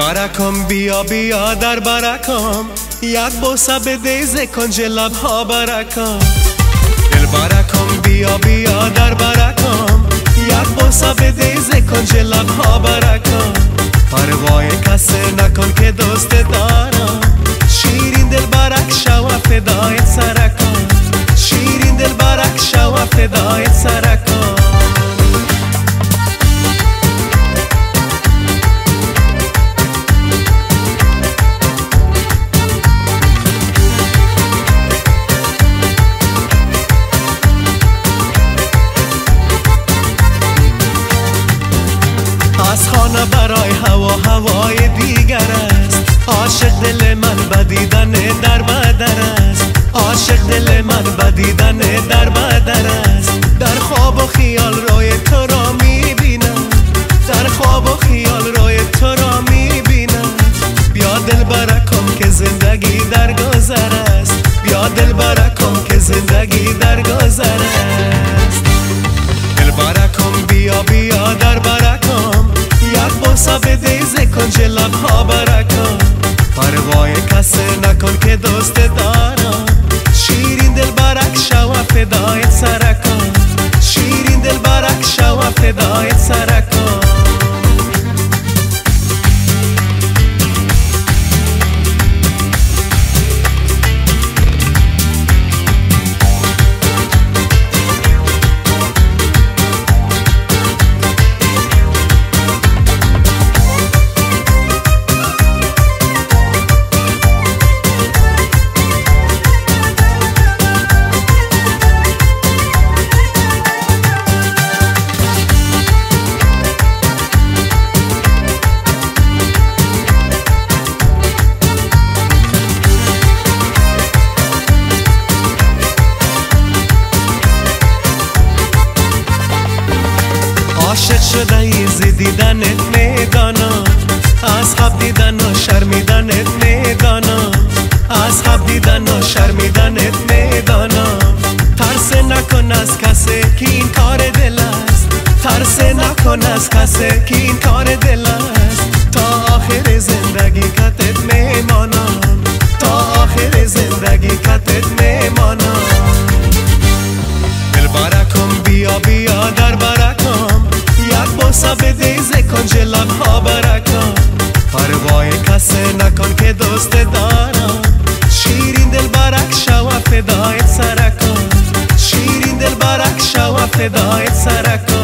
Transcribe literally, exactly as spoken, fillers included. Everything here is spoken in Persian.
برکم بیا بیا در برکم، یک بوسه بده ز کنج لبها برکم. دل برکم بیا بیا در برکم، یک بوسه بده ز کنج لبها برکم. پروای کس نکن که دوست دارم، شیرین دل برک شو فدایت سرکم. شیرین دل برک شو فدایت سرکم. از خانه برای هوا هوای دیگر است، عاشق دل من بدیدن در بدر است. عاشق دل من بدیدن در بدر است. در خواب و خیال روی تو را میبینم، در خواب و خیال روی تو را میبینم. بیا دل برکم که زندگی در گذر است، بیا دل برکم که زندگی در گذر است. دل برکم بیا بیا در برکم، یک بوسه بده ز کنج لبها برکم. پروای کس نکن که دوست دارم، شیرین دل برک شو فدایت سرکم. شیرین دل برک شو فدایت سرکم. عاشق شده ای ز دیدنت میدانم، از خواب دیدن و شرمیدنت میدانم. از خواب دیدن و شرمیدنت میدانم. ترس نکن از کسی که این کار دل است، ترس نکن از کسی که این کار دل است. تا آخر زندگی کتت میمانم، تا آخر زندگی کتت میمانم. دل برکم بیا بیا در برکم، یک بوسه بده ز کنج لبها برکم. پروای کس نکن که دوست دارم، شیرین دل برک شو فدایت سرکم. شیرین دل برک شو فدایت سرکم.